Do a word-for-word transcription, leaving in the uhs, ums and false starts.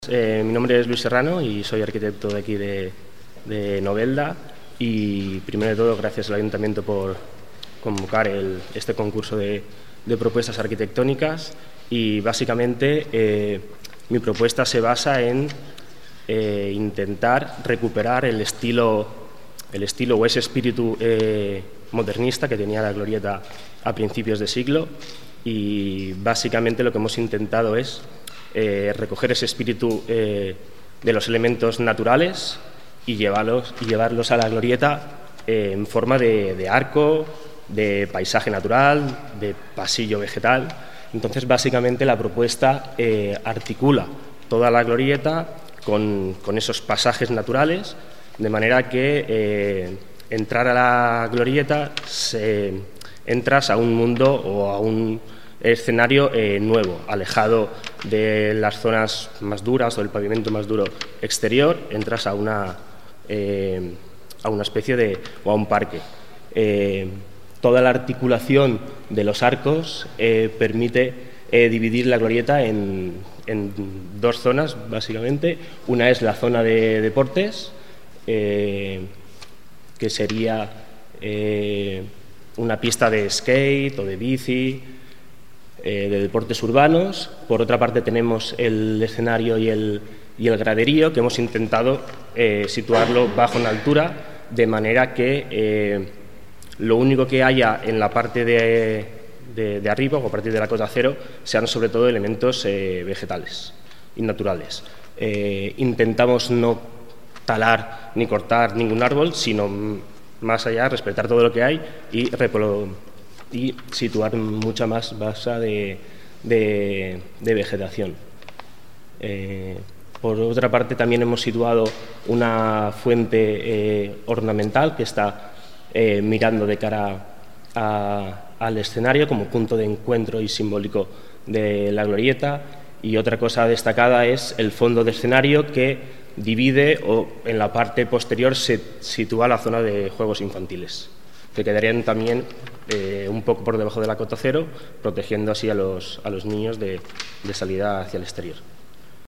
Eh, mi nombre es Luis Serrano y soy arquitecto de aquí de, de Novelda, y primero de todo gracias al Ayuntamiento por convocar el, este concurso de, de propuestas arquitectónicas. Y básicamente eh, mi propuesta se basa en eh, intentar recuperar el estilo, el estilo o ese espíritu eh, modernista que tenía la Glorieta a principios de siglo, y básicamente lo que hemos intentado es Eh, recoger ese espíritu eh, de los elementos naturales y llevarlos, y llevarlos a la Glorieta eh, en forma de, de arco, de paisaje natural, de pasillo vegetal. Entonces, básicamente, la propuesta eh, articula toda la Glorieta con, con esos pasajes naturales, de manera que eh, entrar a la Glorieta se, entras a un mundo o a un escenario eh, nuevo, alejado de las zonas más duras o del pavimento más duro exterior. Entras a una, eh, a una especie de, o a un parque. Eh, toda la articulación de los arcos eh, permite eh, dividir la Glorieta en, en dos zonas, básicamente. Una es la zona de deportes, eh, que sería eh, una pista de skate o de bici, Eh, de deportes urbanos. Por otra parte, tenemos el escenario y el, y el graderío, que hemos intentado eh, situarlo bajo en altura, de manera que eh, lo único que haya en la parte de, de, de arriba, o a partir de la cota cero, sean sobre todo elementos eh, vegetales y naturales. Eh, intentamos no talar ni cortar ningún árbol, sino más allá respetar todo lo que hay y repolo y situar mucha más masa de, de, de vegetación. Eh, por otra parte, también hemos situado una fuente eh, ornamental que está eh, mirando de cara a, al escenario como punto de encuentro y simbólico de la Glorieta. Y otra cosa destacada es el fondo de escenario, que divide, o en la parte posterior se sitúa la zona de juegos infantiles, que quedarían también eh, un poco por debajo de la cota cero, protegiendo así a los, a los niños de, de salida hacia el exterior.